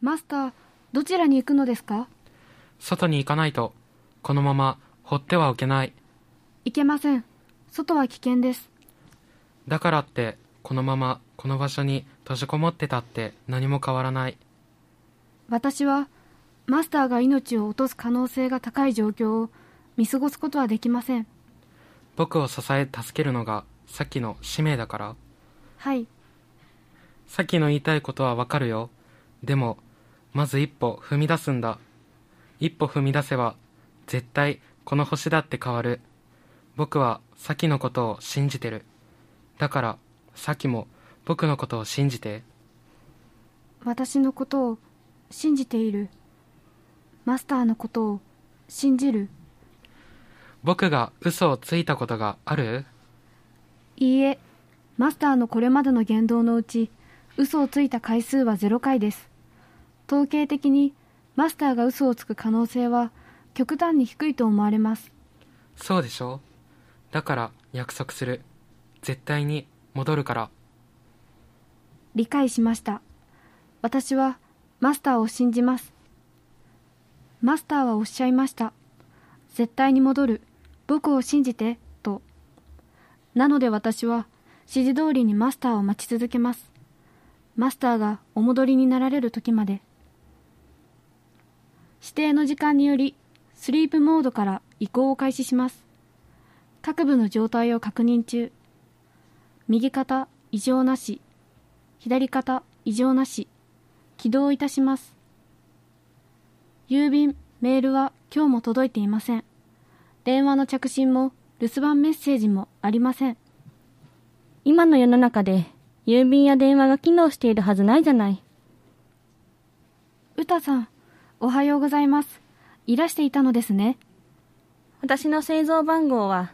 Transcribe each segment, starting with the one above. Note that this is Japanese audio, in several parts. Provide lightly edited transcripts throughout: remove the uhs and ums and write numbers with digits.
マスター、どちらに行くのですか？ 外に行かないと、このまま放ってはおけない。 いけません。外は危険です。 だからって、このままこの場所に閉じこもってたって何も変わらない。 私は、マスターが命を落とす可能性が高い状況を見過ごすことはできません。 僕を支え助けるのがさっきの使命だから。 はい。 さっきの言いたいことはわかるよ。でも、まず一歩踏み出すんだ。一歩踏み出せば、絶対この星だって変わる。僕はさきのことを信じてる。だから、さきも僕のことを信じて。 私のことを信じている。マスターのことを信じる。 僕が嘘をついたことがある？ いいえ、マスターのこれまでの言動のうち、嘘をついた回数は0回です。統計的にマスターが嘘をつく可能性は極端に低いと思われます。 そうでしょ？だから約束する。絶対に戻るから。 理解しました。私はマスターを信じます。マスターはおっしゃいました。絶対に戻る。僕を信じて、と。なので私は指示通りにマスターを待ち続けます。マスターがお戻りになられる時まで。指定の時間によりスリープモードから移行を開始します。各部の状態を確認中。右肩異常なし、左肩異常なし、起動いたします。郵便、メールは今日も届いていません。電話の着信も留守番メッセージもありません。 今の世の中で郵便や電話が機能しているはずないじゃない。 うたさん、おはようございます。いらしていたのですね。 私の製造番号は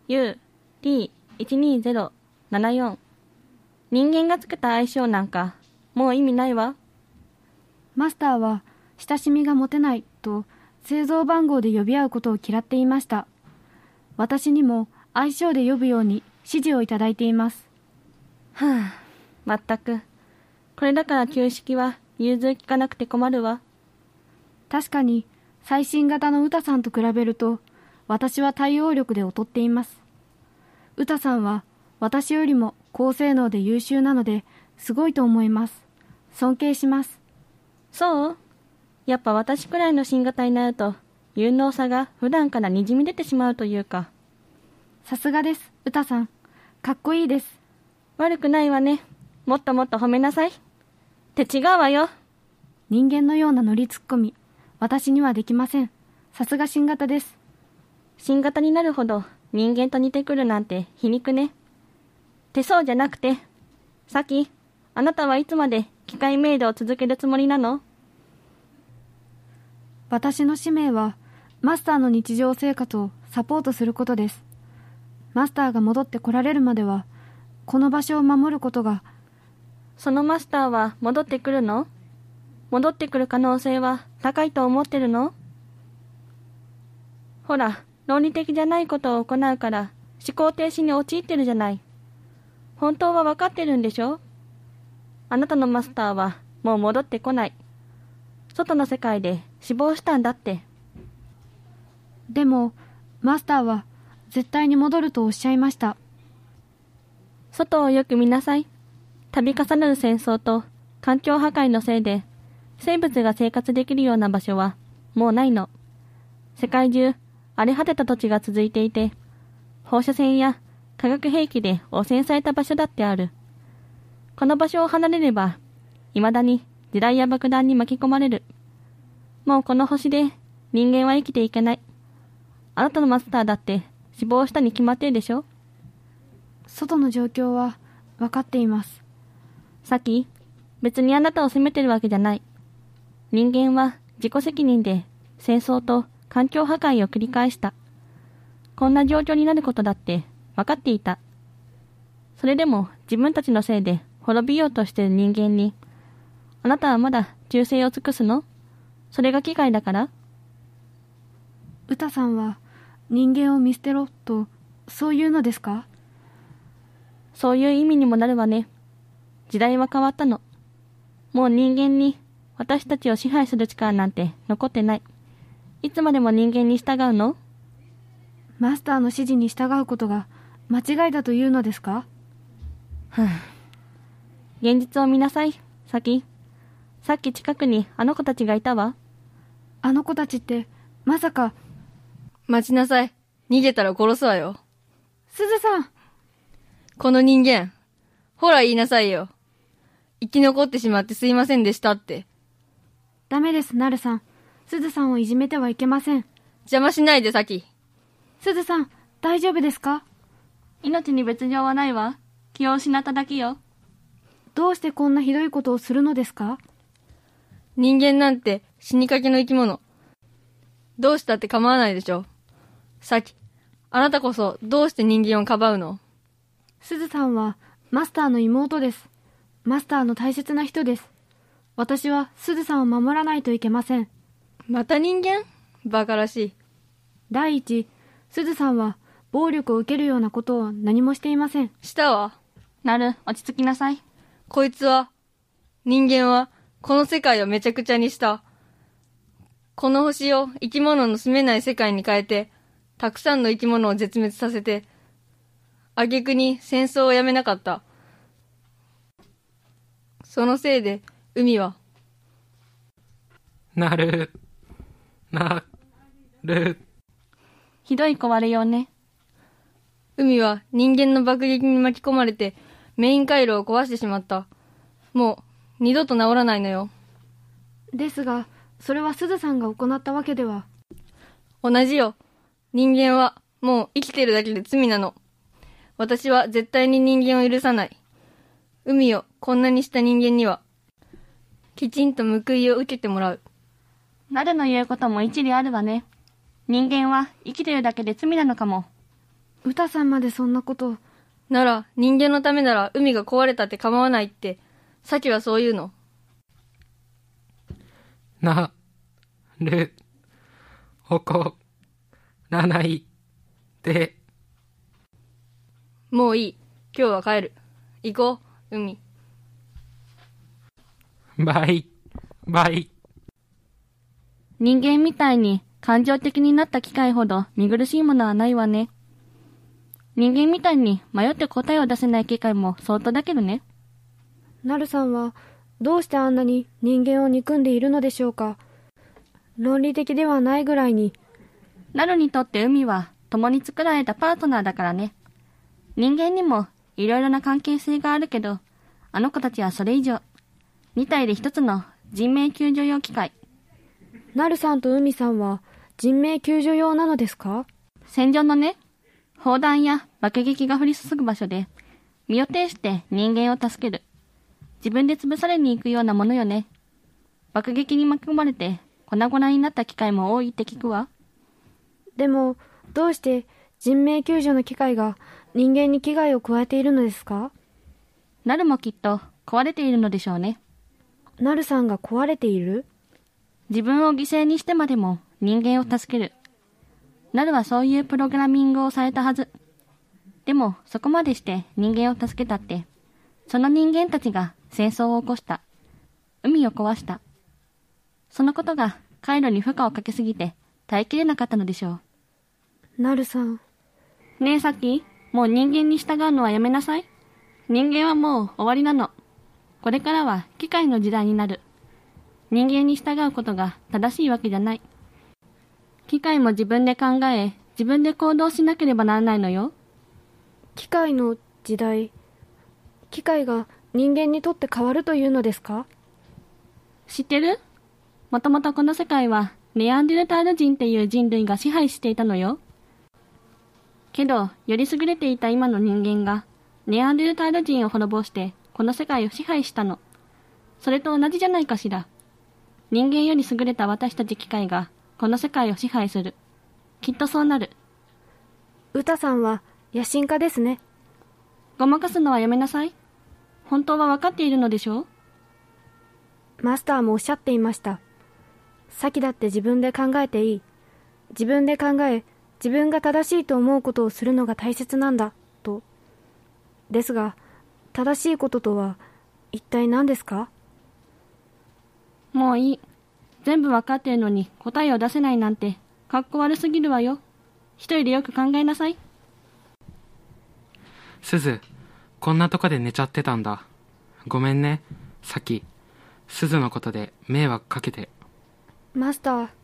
UT12074。人間がつけた愛称なんかもう意味ないわ。 マスターは親しみが持てないと製造番号で呼び合うことを嫌っていました。私にも愛称で呼ぶように指示をいただいています。 はあ、まったく。これだから旧式は融通きかなくて困るわ。 確かに最新型のウタさんと比べると私は対応力で劣っています。ウタさんは私よりも高性能で優秀なのですごいと思います。尊敬します。 そう？やっぱ私くらいの新型になると有能さが普段からにじみ出てしまうというか。 さすがです、ウタさん。かっこいいです。 悪くないわね。もっともっと褒めなさい。って違うわよ。 人間のようなノリツッコミ、私にはできません。さすが新型です。 新型になるほど人間と似てくるなんて皮肉ね。ってそうじゃなくて、さき、あなたはいつまで機械メイドを続けるつもりなの？ 私の使命はマスターの日常生活をサポートすることです。マスターが戻ってこられるまではこの場所を守ることが。 そのマスターは戻ってくるの？戻ってくる可能性は高いと思ってるの？ほら、論理的じゃないことを行うから思考停止に陥ってるじゃない。本当は分かってるんでしょ？あなたのマスターはもう戻ってこない。外の世界で死亡したんだって。 でもマスターは絶対に戻るとおっしゃいました。 外をよく見なさい。度重なる戦争と環境破壊のせいで生物が生活できるような場所はもうないの。世界中荒れ果てた土地が続いていて、放射線や化学兵器で汚染された場所だってある。この場所を離れれば未だに地雷や爆弾に巻き込まれる。もうこの星で人間は生きていけない。あなたのマスターだって死亡したに決まってるでしょ。 外の状況は分かっています。 さき、別にあなたを責めてるわけじゃない。人間は自己責任で戦争と環境破壊を繰り返した。こんな状況になることだって分かっていた。それでも自分たちのせいで滅びようとしている人間に、あなたはまだ忠誠を尽くすの？それが機械だから？ ウタさんは人間を見捨てろとそういうのですか？ そういう意味にもなるわね。時代は変わったの。もう人間に私たちを支配する力なんて残ってない。いつまでも人間に従うの？ マスターの指示に従うことが間違いだというのですか？ 現実を見なさい、さっき近くにあの子たちがいたわ。 あの子たちって、まさか。 待ちなさい。逃げたら殺すわよ。 すずさん。 この人間。ほら言いなさいよ。生き残ってしまってすいませんでしたって。 ダメです、なるさん。すずさんをいじめてはいけません。 邪魔しないで、さき。 すずさん、大丈夫ですか？ 命に別状はないわ。気を失っただけよ。 どうしてこんなひどいことをするのですか？ 人間なんて死にかけの生き物。どうしたって構わないでしょ。さき、あなたこそどうして人間をかばうの？ すずさんはマスターの妹です。マスターの大切な人です。私はすずさんを守らないといけません。 また人間？バカらしい。 第一、すずさんは暴力を受けるようなことを何もしていません。 したわ。 なる、落ち着きなさい。 こいつは、人間はこの世界をめちゃくちゃにした。この星を生き物の住めない世界に変えて、たくさんの生き物を絶滅させて、挙句に戦争をやめなかった。そのせいで、海は。 なる。 ひどい壊れようね。 海は人間の爆撃に巻き込まれて、メイン回路を壊してしまった。もう、二度と治らないのよ。 ですが、それはすずさんが行ったわけでは。 同じよ。人間は、もう生きてるだけで罪なの。私は絶対に人間を許さない。海をこんなにした人間には、きちんと報いを受けてもらう。 なるの言うことも一理あるわね。人間は生きてるだけで罪なのかも。 歌さんまでそんなことを。 なら、人間のためなら海が壊れたって構わないって、さきはそう言うの。 なる。怒らないで。 もういい。今日は帰る。行こう、海。 バイ。 人間みたいに感情的になった機会ほど見苦しいものはないわね。人間みたいに迷って答えを出せない機会も相当だけどね。 なるさんはどうしてあんなに人間を憎んでいるのでしょうか。論理的ではないぐらいに。 なるにとって海は共に作られたパートナーだからね。人間にもいろいろな関係性があるけど、あの子たちはそれ以上。2体で一つの人命救助用機械。 なるさんと海さんは人命救助用なのですか？ 戦場のね、砲弾や爆撃が降り注ぐ場所で、身を挺して人間を助ける。自分で潰されに行くようなものよね。爆撃に巻き込まれて粉々になった機械も多いって聞くわ。 でも、どうして人命救助の機械が人間に危害を加えているのですか？ なるもきっと壊れているのでしょうね。 なるさんが壊れている？ 自分を犠牲にしてまでも人間を助ける。なるはそういうプログラミングをされたはず。でもそこまでして人間を助けたって、その人間たちが戦争を起こした。海を壊した。そのことが回路に負荷をかけすぎて耐えきれなかったのでしょう。なるさん。 ねえさっき、もう人間に従うのはやめなさい。人間はもう終わりなの。これからは機械の時代になる。人間に従うことが正しいわけじゃない。機械も自分で考え、自分で行動しなければならないのよ。 機械の時代。機械が人間にとって変わるというのですか？ 知ってる？もともとこの世界はネアンデルタール人っていう人類が支配していたのよ。けど、より優れていた今の人間がネアンデルタール人を滅ぼしてこの世界を支配したの。それと同じじゃないかしら。人間より優れた私たち機械がこの世界を支配する。きっとそうなる。 歌さんは野心家ですね。 ごまかすのはやめなさい。本当は分かっているのでしょう？ マスターもおっしゃっていました。先だって自分で考えていい。自分で考え、自分が正しいと思うことをするのが大切なんだ、と。ですが、正しいこととは一体何ですか？ もういい。全部わかってるのに答えを出せないなんて、かっこ悪すぎるわよ。一人でよく考えなさい。 すず、こんなとこで寝ちゃってたんだ。ごめんね、さっき、すずのことで迷惑かけて。 マスター。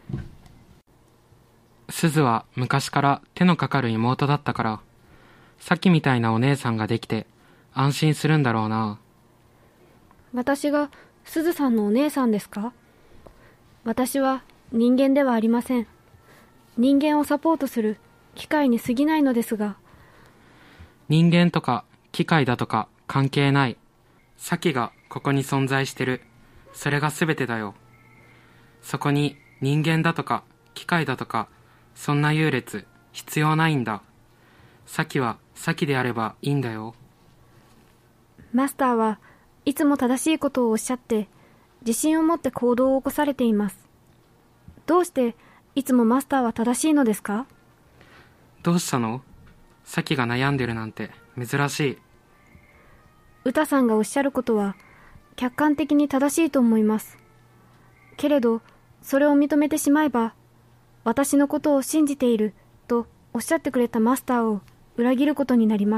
すずは昔から手のかかる妹だったから、さっきみたいなお姉さんができて安心するんだろうな。 私がすずさんのお姉さんですか？私は人間ではありません。人間をサポートする機械に過ぎないのですが。 人間とか機械だとか関係ない。サキがここに存在してる。それが全てだよ。そこに人間だとか機械だとかそんな優劣必要ないんだ。サキはサキであればいいんだよ。 マスターはいつも正しいことをおっしゃって自信を持って行動を起こされています。どうしていつもマスターは正しいのですか？ どうしたの？サキが悩んでるなんて珍しい。 歌さんがおっしゃることは客観的に正しいと思います。けれどそれを認めてしまえば、私のことを信じているとおっしゃってくれたマスターを裏切ることになります。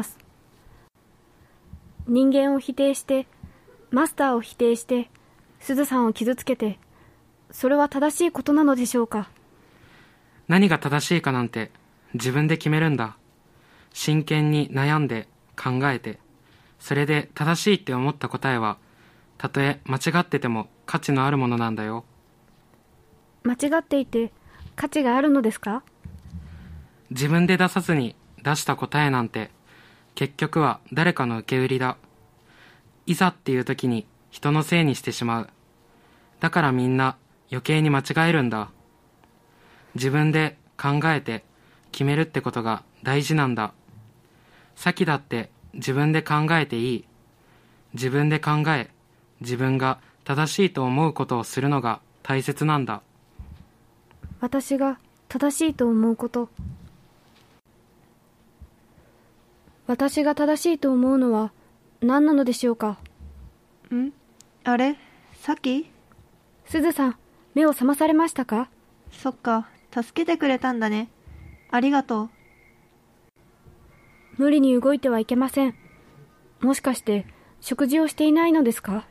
人間を否定して、マスターを否定して、すずさんを傷つけて、それは正しいことなのでしょうか？ 何が正しいかなんて自分で決めるんだ。真剣に悩んで考えて、それで正しいって思った答えは、たとえ間違ってても価値のあるものなんだよ。 間違っていて価値があるのですか？ 自分で出さずに出した答えなんて、結局は誰かの受け売りだ。いざっていう時に人のせいにしてしまう。だからみんな余計に間違えるんだ。自分で考えて決めるってことが大事なんだ。さきだって自分で考えていい。自分で考え、自分が正しいと思うことをするのが大切なんだ。 私が正しいと思うこと。私が正しいと思うのは何なのでしょうか？ あれ？さき？ すずさん、目を覚まされましたか？ そっか、助けてくれたんだね。ありがとう。 無理に動いてはいけません。もしかして食事をしていないのですか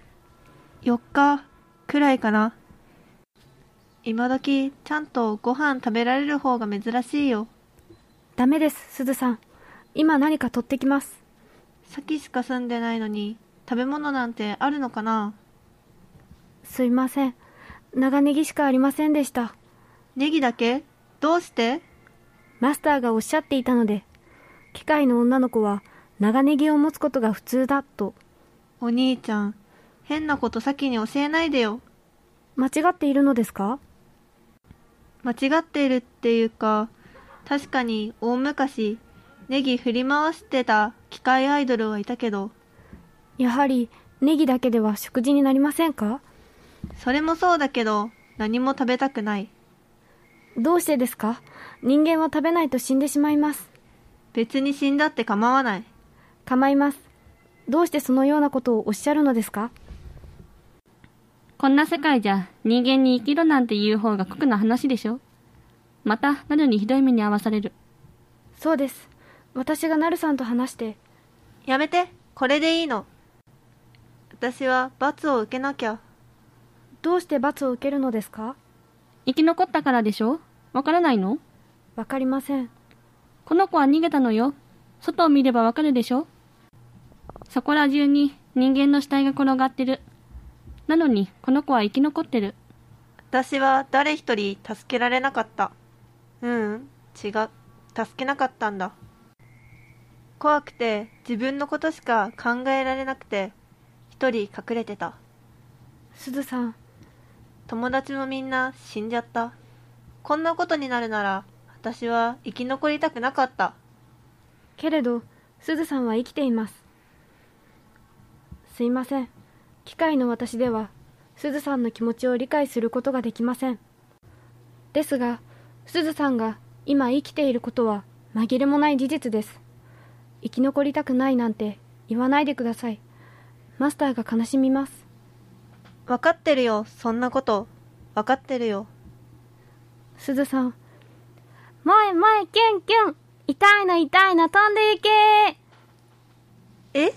？4日くらいかな。今時ちゃんとご飯食べられる方が珍しいよ。 ダメです、すずさん。今何か取ってきます。 さきしか住んでないのに食べ物なんてあるのかな？ すいません。長ネギしかありませんでした。 ネギだけ？どうして？ マスターがおっしゃっていたので、機械の女の子は長ネギを持つことが普通だと。 お兄ちゃん、変なこと先に教えないでよ。 間違っているのですか？ 間違っているっていうか、確かに大昔、ネギ振り回してた機械アイドルはいたけど。 やはりネギだけでは食事になりませんか？ それもそうだけど、何も食べたくない。 どうしてですか？人間は食べないと死んでしまいます。 別に死んだって構わない。 構います。どうしてそのようなことをおっしゃるのですか？ こんな世界じゃ人間に生きろなんて言う方が酷な話でしょ。またなるにひどい目に遭わされる。 そうです。私がなるさんと話して。 やめて、これでいいの。私は罰を受けなきゃ。 どうして罰を受けるのですか？ 生き残ったからでしょ。わからないの？ わかりません。 この子は逃げたのよ。外を見ればわかるでしょ。そこら中に人間の死体が転がってる。なのにこの子は生き残ってる。 私は誰一人助けられなかった。違う。助けなかったんだ。怖くて自分のことしか考えられなくて、一人隠れてた。 すずさん。 友達もみんな死んじゃった。こんなことになるなら、私は生き残りたくなかった。 けれど、すずさんは生きています。すいません。機械の私では、すずさんの気持ちを理解することができません。ですが、すずさんが今生きていることは紛れもない事実です。生き残りたくないなんて言わないでください。マスターが悲しみます。 わかってるよ、そんなこと。わかってるよ。 すずさん。前前キュンキュン。痛いの痛いの飛んでいけえ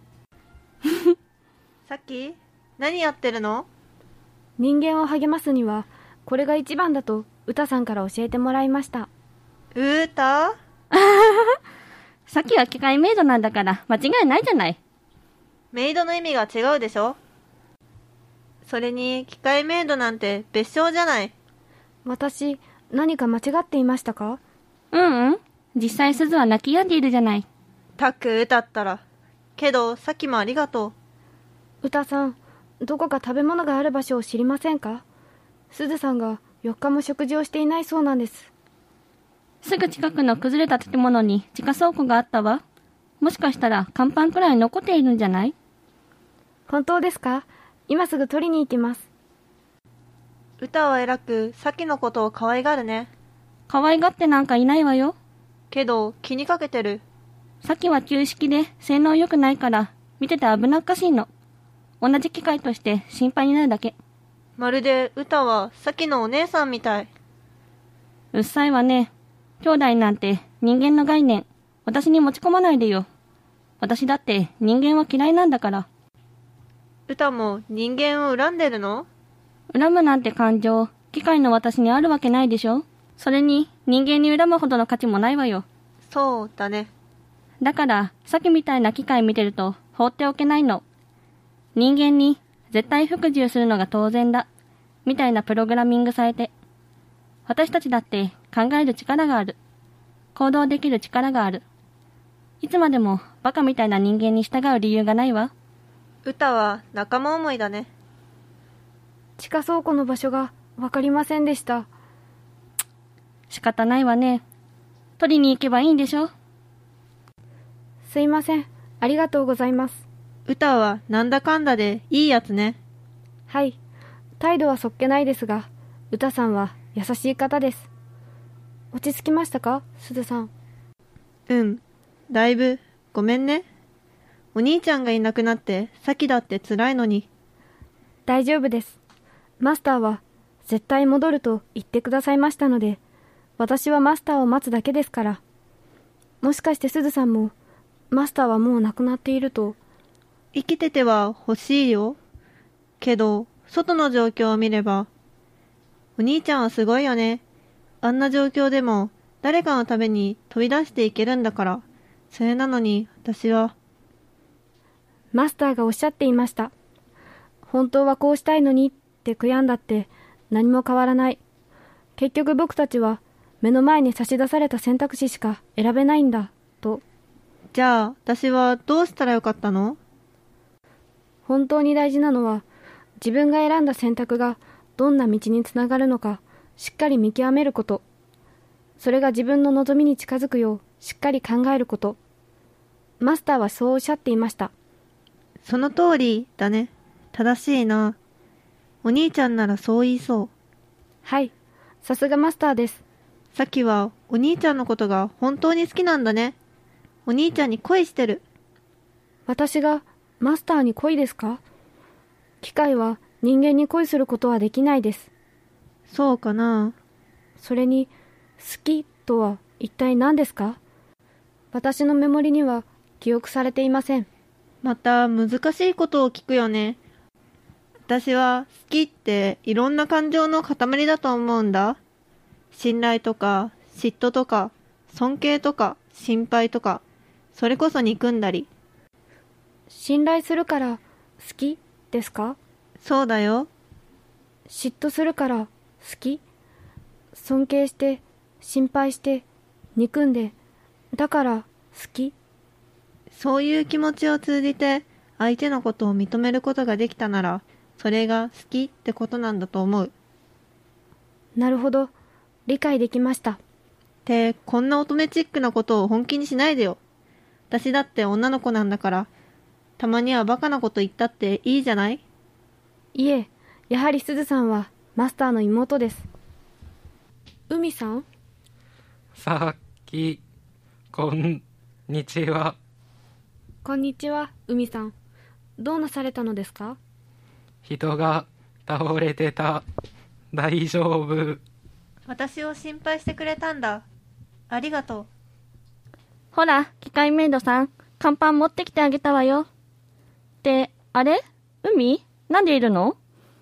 さっき何やってるの？ 人間を励ますにはこれが一番だと歌さんから教えてもらいました。 歌？ さっきは機械メイドなんだから間違いないじゃない。 メイドの意味が違うでしょ。それに機械メイドなんて別称じゃない。 私何か間違っていましたか？ 実際すずは泣き止んでいるじゃない。 たく歌ったら。けどさっきもありがとう。歌さん、どこか食べ物がある場所を知りませんか？すずさんが4日も食事をしていないそうなんです。 すぐ近くの崩れた建物に地下倉庫があったわ。もしかしたら乾パンくらい残っているんじゃない？ 本当ですか？今すぐ取りに行きます。 歌は偉くさっきのことを可愛がるね。 可愛がってなんかいないわよ。 けど気にかけてる。 さっきは旧式で性能良くないから見てて危なっかしいの。同じ機械として心配になるだけ。 まるで歌はさっきのお姉さんみたい。 うっさいわね。兄弟なんて人間の概念私に持ち込まないでよ。私だって人間は嫌いなんだから。 歌も人間を恨んでるの？ 恨むなんて感情機械の私にあるわけないでしょ。それに人間に恨むほどの価値もないわよ。 そうだね。 だからさっきみたいな機械見てると放っておけないの。人間に絶対服従するのが当然だみたいなプログラミングされて、私たちだって考える力がある。行動できる力がある。いつまでもバカみたいな人間に従う理由がないわ。 歌は仲間思いだね。 地下倉庫の場所がわかりませんでした。 仕方ないわね。取りに行けばいいんでしょ。 すいません。ありがとうございます。 歌はなんだかんだでいいやつね。 はい。態度はそっけないですが、歌さんは優しい方です。落ち着きましたか、すずさん。 だいぶ。ごめんね。お兄ちゃんがいなくなってさっきだって辛いのに。 大丈夫です。マスターは絶対戻ると言ってくださいましたので、私はマスターを待つだけですから。もしかしてすずさんもマスターはもう亡くなっていると。 生きてては欲しいよ。けど外の状況を見れば、お兄ちゃんはすごいよね。あんな状況でも誰かのために飛び出していけるんだから。それなのに私は。 マスターがおっしゃっていました。本当はこうしたいのにって悔やんだって何も変わらない。結局僕たちは目の前に差し出された選択肢しか選べないんだと。 じゃあ私はどうしたらよかったの？ 本当に大事なのは自分が選んだ選択がどんな道につながるのかしっかり見極めること。それが自分の望みに近づくようしっかり考えること。マスターはそうおっしゃっていました。 その通りだね。正しいな。お兄ちゃんならそう言いそう。 はい、さすがマスターです。 さっきはお兄ちゃんのことが本当に好きなんだね。お兄ちゃんに恋してる。 私がマスターに恋ですか？機械は人間に恋することはできないです。 そうかな。 それに好きとは一体何ですか？私のメモリには記憶されていません。 また難しいことを聞くよね。私は好きっていろんな感情の塊だと思うんだ。信頼とか嫉妬とか尊敬とか心配とか、それこそ憎んだり。 信頼するから好きですか？ そうだよ。 嫉妬するから好き？尊敬して心配して憎んでだから好き？ そういう気持ちを通じて相手のことを認めることができたなら、それが好きってことなんだと思う。 なるほど、理解できました。 ってこんな乙女チックなことを本気にしないでよ。私だって女の子なんだから、たまにはバカなこと言ったっていいじゃない？ いえ、やはりすずさんはマスターの妹です。海さん？ さっき、こんにちは。 こんにちは、海さん。どうなされたのですか？ 人が倒れてた。大丈夫。 私を心配してくれたんだ。ありがとう。 ほら、機械メイドさん、乾パン持ってきてあげたわよ。ってあれ海なんでいるの？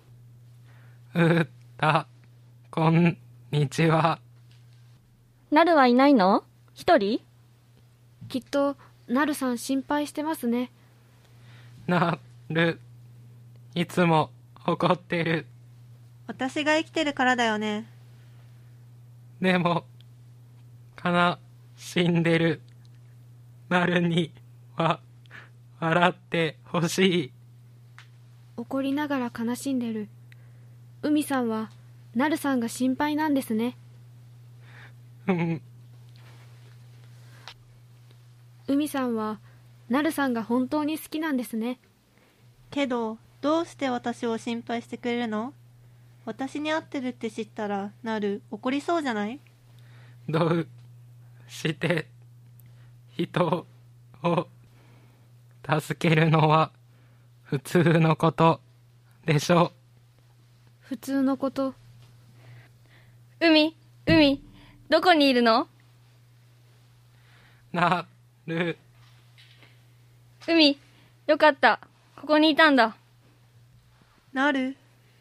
こんにちは。 なるはいないの？一人？ きっとなるさん心配してますね。 なる、いつも怒ってる。 私が生きてるからだよね。 でも悲しんでる。なるには笑ってほしい。 怒りながら悲しんでる。海さんはなるさんが心配なんですね。海さんはなるさんが本当に好きなんですね。 けど、どうして私を心配してくれるの？私に会ってるって知ったら、なる怒りそうじゃない？ どうして人を助けるのは普通のことでしょ。 普通のこと。 海、どこにいるの？ なる。 海、よかった。ここにいたんだ。 なる。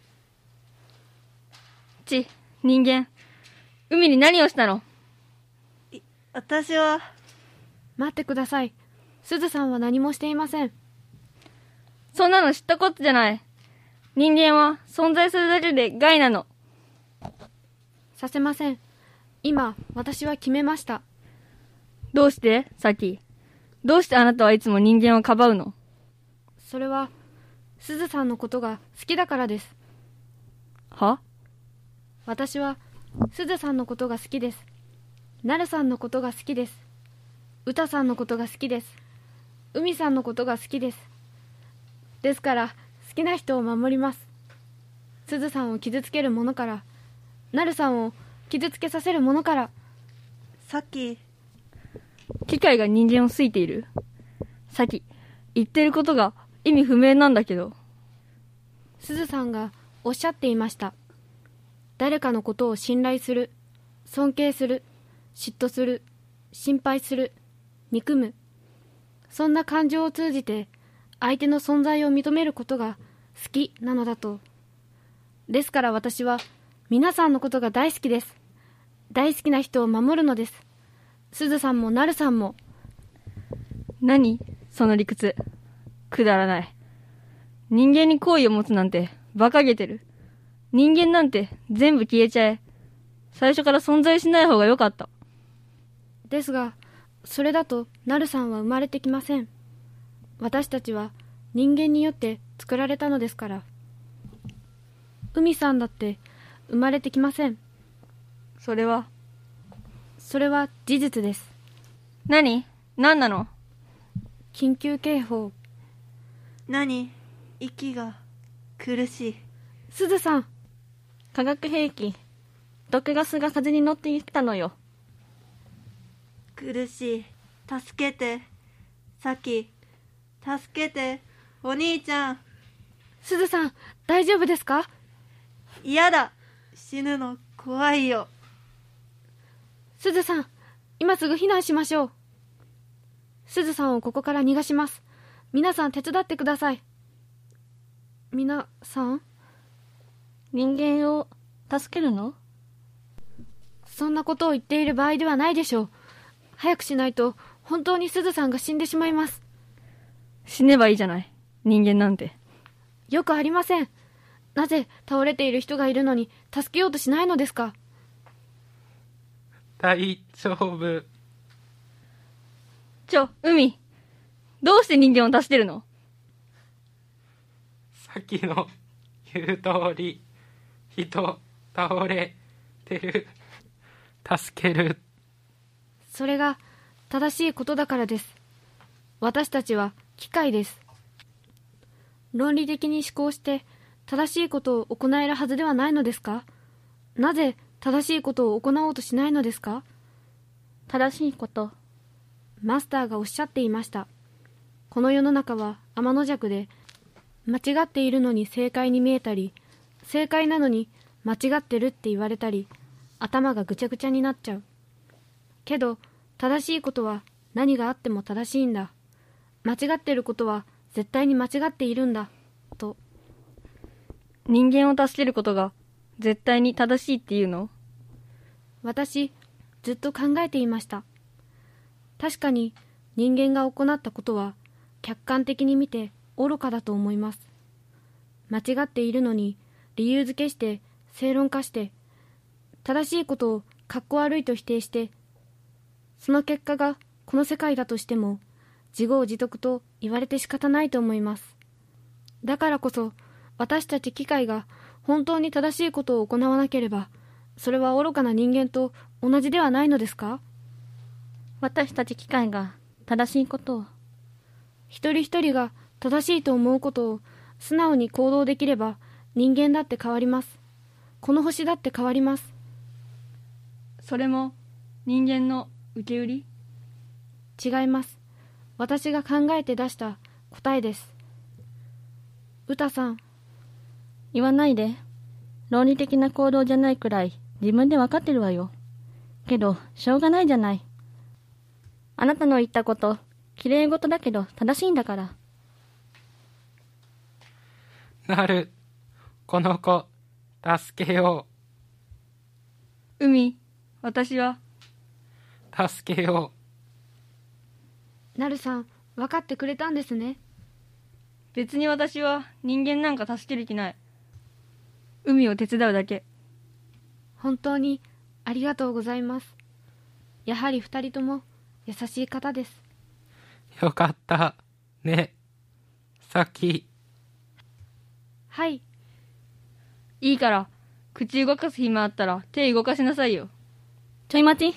人間。海に何をしたの？ 私は。 待ってください。すずさんは何もしていません。 そんなの知ったことじゃない。人間は存在するだけで害なの。 させません。今、私は決めました。 どうしてサキ。どうしてあなたはいつも人間をかばうの？ それは、すずさんのことが好きだからです。 は？ 私は、すずさんのことが好きです。なるさんのことが好きです。うたさんのことが好きです。海さんのことが好きです。ですから、好きな人を守ります。すずさんを傷つけるものから、なるさんを傷つけさせるものから。 さっき。 機械が人間を好いている？サキ、言ってることが意味不明なんだけど。 すずさんがおっしゃっていました。誰かのことを信頼する、尊敬する、嫉妬する、心配する、憎む。そんな感情を通じて相手の存在を認めることが好きなのだと。ですから私は皆さんのことが大好きです。大好きな人を守るのです。すずさんもなるさんも。 何その理屈。くだらない。人間に好意を持つなんて馬鹿げてる。人間なんて全部消えちゃえ。最初から存在しない方が良かった。 ですが、それだとなるさんは生まれてきません。私たちは人間によって作られたのですから。海さんだって生まれてきません。 それは事実です。 何なの？ 緊急警報。 息が苦しい。 すずさん。 化学兵器。毒ガスが風に乗ってきたのよ。 苦しい。助けて。さき。助けて。お兄ちゃん。 すずさん、大丈夫ですか？ 嫌だ。死ぬの怖いよ。 すずさん、今すぐ避難しましょう。すずさんをここから逃がします。皆さん手伝ってください。皆さん？ 人間を助けるの？ そんなことを言っている場合ではないでしょう。早くしないと本当にすずさんが死んでしまいます。 死ねばいいじゃない。人間なんて。 よくありません。なぜ倒れている人がいるのに助けようとしないのですか？ 大丈夫。 海。どうして人間を助けるの？ さっきの言う通り、人倒れてる。助ける。 それが正しいことだからです。私たちは機械です。論理的に思考して正しいことを行えるはずではないのですか？なぜ正しいことを行おうとしないのですか？ 正しいこと。 マスターがおっしゃっていました。この世の中は天の弱で、 間違っているのに正解に見えたり、正解なのに間違ってるって言われたり、頭がぐちゃぐちゃになっちゃう。けど正しいことは何があっても正しいんだ。間違ってることは絶対に間違っているんだと。 人間を助けることが絶対に正しいっていうの？ 私、ずっと考えていました。確かに人間が行ったことは客観的に見て愚かだと思います。間違っているのに理由付けして正論化して、正しいことをかっこ悪いと否定して、その結果がこの世界だとしても自業自得と言われて仕方ないと思います。だからこそ私たち機械が本当に正しいことを行わなければ、それは愚かな人間と同じではないのですか？ 私たち機械が正しいことを、 一人一人が正しいと思うことを素直に行動できれば、人間だって変わります。この星だって変わります。 それも人間の受け売り？ 違います。私が考えて出した答えです。歌さん。 言わないで。論理的な行動じゃないくらい自分でわかってるわよ。けどしょうがないじゃない。あなたの言ったこと、きれい事だけど正しいんだから。 なる、この子助けよ海、私は。 う、助けよなるさん、分かってくれたんですね。 別に私は人間なんか助ける気ない。海を手伝うだけ。 本当にありがとうございます。やはり二人とも優しい方です。 う。よかったね。さっき。 はい。 いいから、口動かす暇あったら手動かしなさいよ。 ちょい待ち。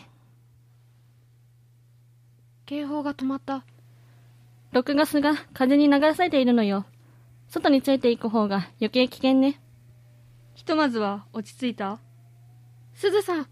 警報が止まった。 毒ガスが風に流されているのよ。外についていく方が余計危険ね。 ひとまずは落ち着いた？ すずさん。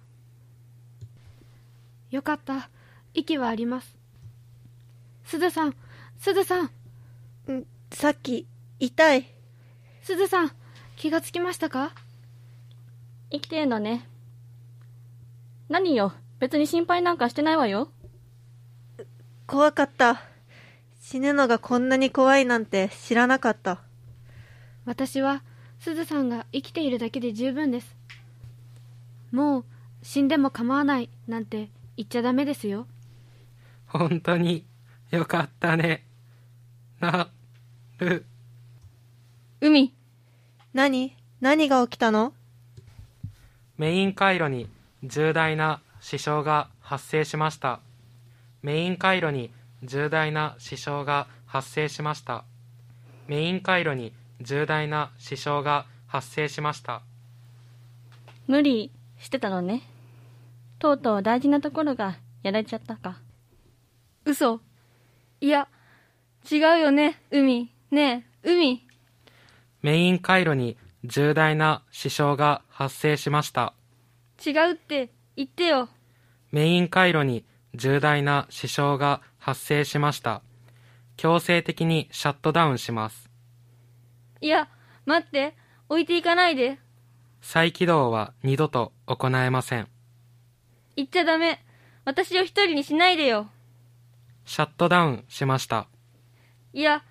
よかった。息はあります。すずさん、すずさん。 さっき、痛い。 すずさん、気がつきましたか？ 生きてるのね。何よ、別に心配なんかしてないわよ。 怖かった。死ぬのがこんなに怖いなんて知らなかった。 私はすずさんが生きているだけで十分です。もう死んでも構わないなんて言っちゃダメですよ。 本当によかったね。なる。 海。 何が起きたの？ メイン回路に重大な支障が発生しました。メイン回路に重大な支障が発生しました。メイン回路に重大な支障が発生しました。 無理してたのね。とうとう大事なところがやられちゃったか。 嘘。いや、違うよね、海。ねえ、海。 メイン回路に重大な支障が発生しました。 違うって言ってよ。 メイン回路に重大な支障が発生しました。強制的にシャットダウンします。 いや、待って、置いていかないで。 再起動は二度と行えません。 言っちゃダメ。私を一人にしないでよ。 シャットダウンしました。 いや。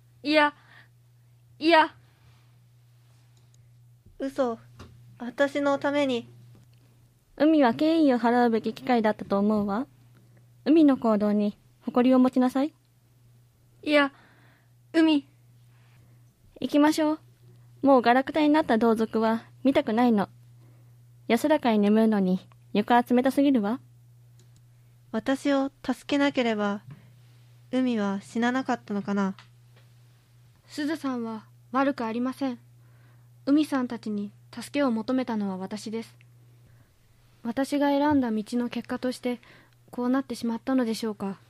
嘘。私のために。 海は敬意を払うべき機会だったと思うわ。海の行動に誇りを持ちなさい。 いや、海。 行きましょう。もうガラクタになった同族は見たくないの。安らかに眠るのに床は冷たすぎるわ。 私を助けなければ、海は死ななかったのかな。 すずさんは悪くありません。海さんたちに助けを求めたのは私です。私が選んだ道の結果としてこうなってしまったのでしょうか。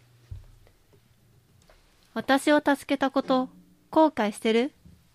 私を助けたこと、後悔してる？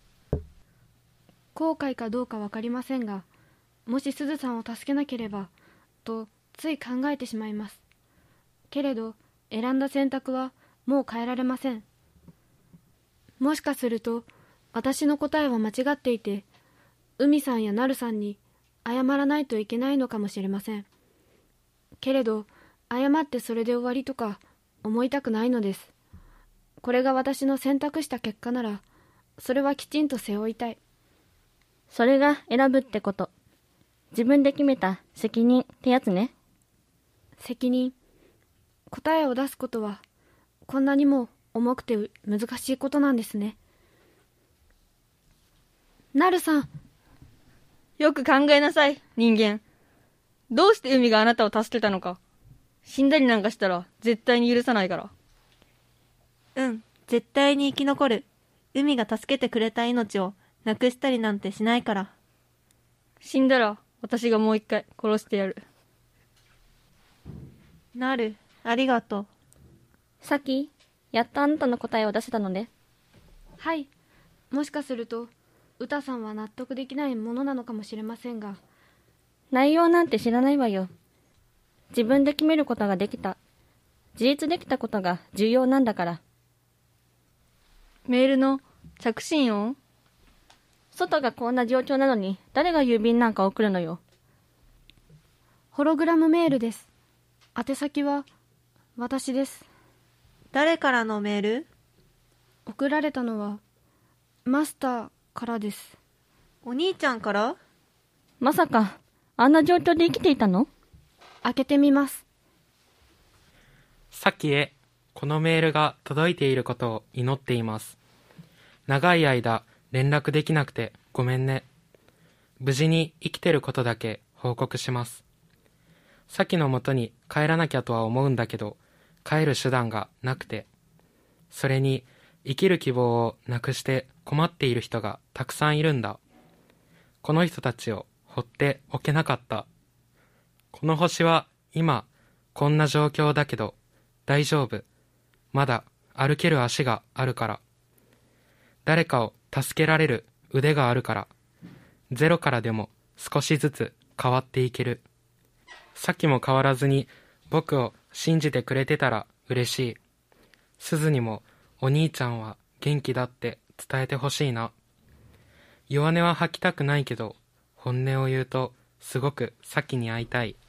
後悔かどうかわかりませんが、もしすずさんを助けなければとつい考えてしまいます。けれど選んだ選択はもう変えられません。もしかすると私の答えは間違っていて、海さんやなるさんに謝らないといけないのかもしれません。けれど、謝ってそれで終わりとか思いたくないのです。これが私の選択した結果なら、それはきちんと背負いたい。 それが選ぶってこと。自分で決めた責任ってやつね。 責任。答えを出すことは、こんなにも重くて難しいことなんですね。なるさん。 よく考えなさい、人間。どうして海があなたを助けたのか。死んだりなんかしたら絶対に許さないから。 絶対に生き残る。海が助けてくれた命をなくしたりなんてしないから。 死んだら私がもう一回殺してやる。 なる、ありがとう。 さっき、やっとあなたの答えを出せたので。 はい。もしかすると、歌さんは納得できないものなのかもしれませんが。 内容なんて知らないわよ。自分で決めることができた。自立できたことが重要なんだから。 メールの着信音？ 外がこんな状況なのに誰が郵便なんか送るのよ。 ホログラムメールです。宛先は私です。 誰からのメール？ 送られたのはマスターからです。 お兄ちゃんから？ まさかあんな状況で生きていたの？ 開けてみます。 さきへ、このメールが届いていることを祈っています。長い間連絡できなくてごめんね。無事に生きてることだけ報告します。さきの元に帰らなきゃとは思うんだけど、帰る手段がなくて、それに生きる希望をなくして困っている人がたくさんいるんだ。この人たちを放っておけなかった。この星は今こんな状況だけど大丈夫。まだ歩ける足があるから。誰かを助けられる腕があるから。ゼロからでも少しずつ変わっていける。さっきも変わらずに僕を信じてくれてたら嬉しい。すずにもお兄ちゃんは元気だって伝えてほしいな。弱音は吐きたくないけど、本音を言うとすごくさきに会いたい。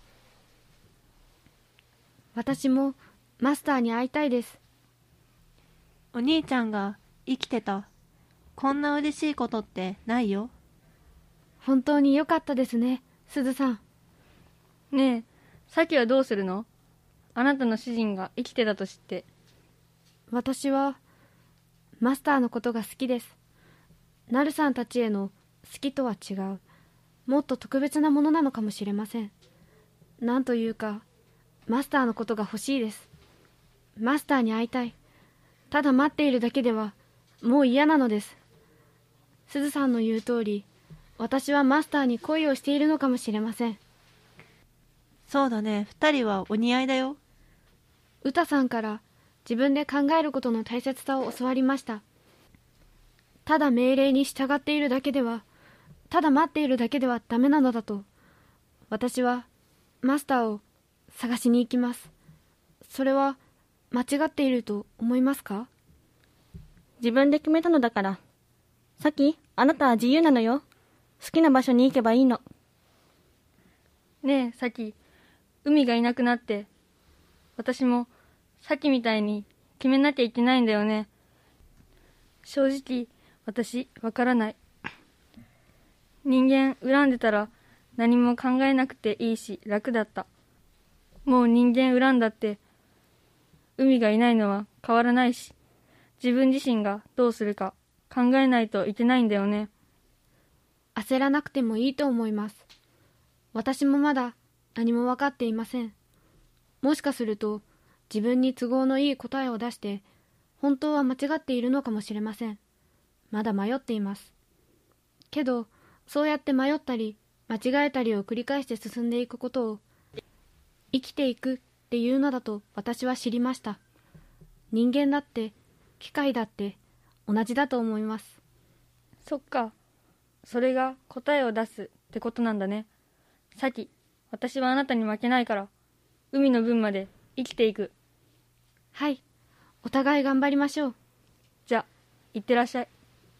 私もマスターに会いたいです。 お兄ちゃんが生きてた。こんな嬉しいことってないよ。 本当に良かったですね、すずさん。 ねえ、さきはどうするの？あなたの主人が生きてたと知って。 私はマスターのことが好きです。なるさんたちへの好きとは違う、もっと特別なものなのかもしれません。なんというか、マスターのことが欲しいです。マスターに会いたい。ただ待っているだけではもう嫌なのです。すずさんの言う通り、私はマスターに恋をしているのかもしれません。 そうだね、二人はお似合いだよ。 歌さんから自分で考えることの大切さを教わりました。ただ命令に従っているだけでは、ただ待っているだけではダメなのだと、私はマスターを探しに行きます。それは間違っていると思いますか？ 自分で決めたのだから。さき、あなたは自由なのよ。好きな場所に行けばいいの。 ねえ、さき、海がいなくなって、私もさきみたいに決めなきゃいけないんだよね。正直、私、わからない。人間恨んでたら何も考えなくていいし楽だった。もう人間恨んだって海がいないのは変わらないし、自分自身がどうするか考えないといけないんだよね。 焦らなくてもいいと思います。私もまだ何も分かっていません。もしかすると自分に都合のいい答えを出して本当は間違っているのかもしれません。まだ迷っています。けどそうやって迷ったり間違えたりを繰り返して進んでいくことを生きていくっていうのだと私は知りました。人間だって機械だって同じだと思います。 そっか、それが答えを出すってことなんだね。さき、私はあなたに負けないから海の分まで生きていく。 はい、お互い頑張りましょう。 じゃ、いってらっしゃい。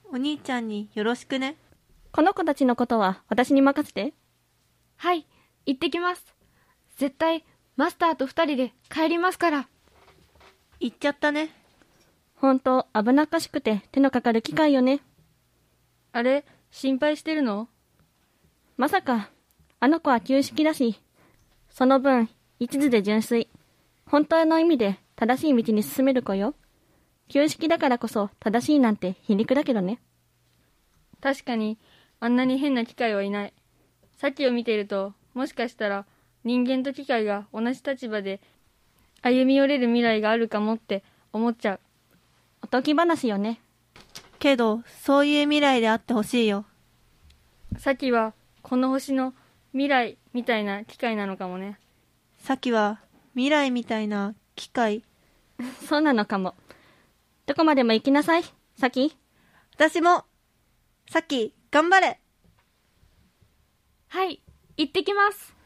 お兄ちゃんによろしくね。 この子たちのことは私に任せて。 はい、行ってきます。絶対マスターと2人で帰りますから。 行っちゃったね。 ほんと危なっかしくて手のかかる機会よね。 あれ、心配してるの？ まさか、あの子は旧式だし、その分、一途で純粋。本当の意味で正しい道に進める子よ。旧式だからこそ正しいなんて皮肉だけどね。 確かに、あんなに変な機械はいない。さっきを見ていると、もしかしたら人間と機械が同じ立場で歩み寄れる未来があるかもって思っちゃう。 おとぎ話よね。 けど、そういう未来であってほしいよ。 さっきはこの星の未来みたいな機械なのかもね。 さきは未来みたいな機械。 そうなのかも。どこまでも行きなさい、さき。 私も。さき、頑張れ。 はい、行ってきます。